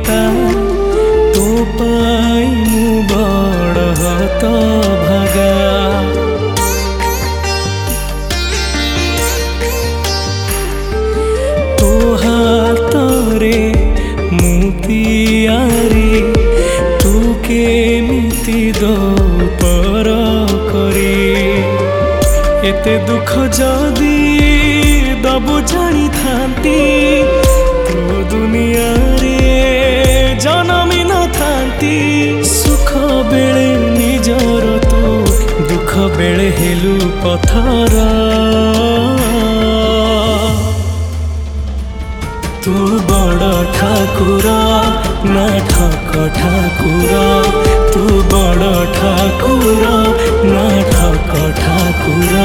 पिता तो पाई मु बड़ हत भागा। तो हातरे मुतियारी तू केमिति दो पर करी। एते दुख जदी दबु जानी थांती तो दुनिया रे जनमी न थांती। सुख बेले निजर तो दुख बेले हेलु पथर। तू बड़ ठाकुर ना ठक ठाकुर। तू बड़ ठाकुर ना ठक ठाकुर।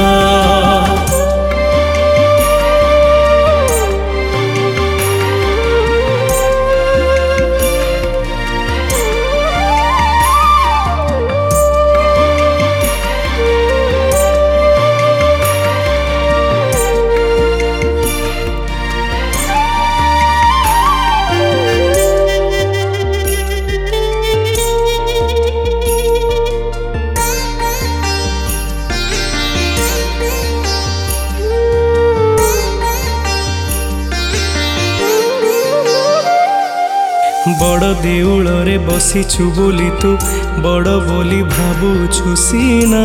बड़ देउल रे बसीछु बोली तू बड़ बोली भाबुछु सीना।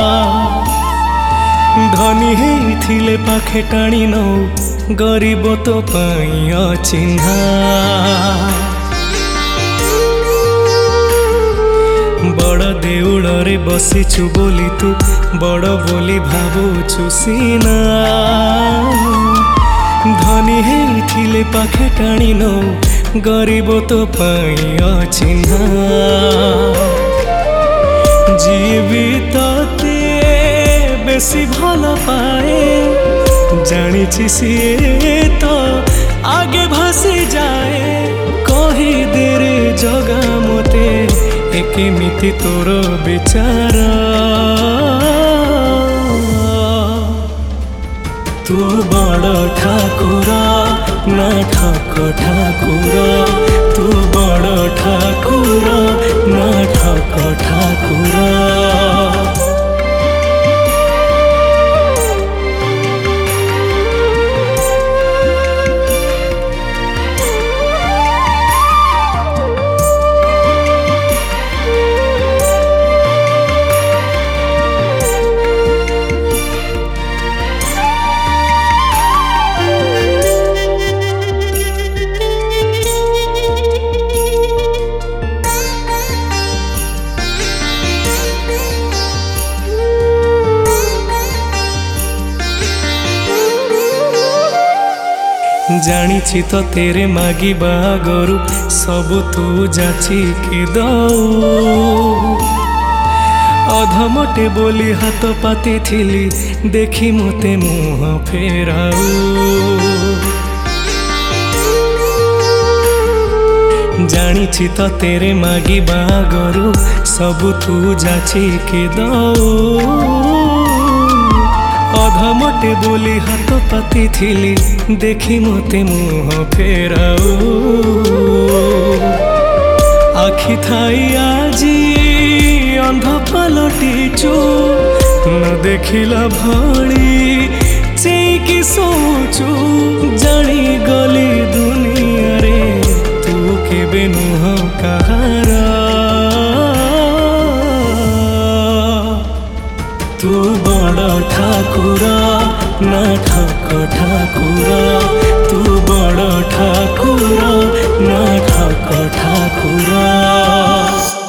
धनी हेइथिले पाखे टाणी नौ गरीब तो पाई अचिन्हा। बड़ देउल रे बसीछु बोली तू बड़ बोली भाबुछु सीना। धनी हेइथिले पाखे टाणी नौ गरीब तो पाई अचिन्हा। जीवित ते बेसी भल पाए जानी सीए तो आगे भासी जाए। कही दे रे जगा मते एकेमिति तोर विचार। तू बड़ ठाकुर ना ठक ठाकुर। तू बड़ ठाकुर ना ठक ठाकुर। जानी तो तेरे मागी बागरु सब तू जाची के दऊ। अधमटे बोली हाथ पाती थिली देखी मते मुह फेराऊ। जानी तो तेरे मागी बागरु सब तू जाची के दऊ। अधमटे बोली हाथ पाती थिली देखी मते मुह फेराऊ। आखि थाई आजी अंध पलटिचु न देखिला भली चेकी सोचु। जानी गली दुनिया रे तू केबे नुह कहार। तू बड़ ठाकुर ना ठक ठाकुर। तू बड़ ठाकुर ना ठक ठाकुर।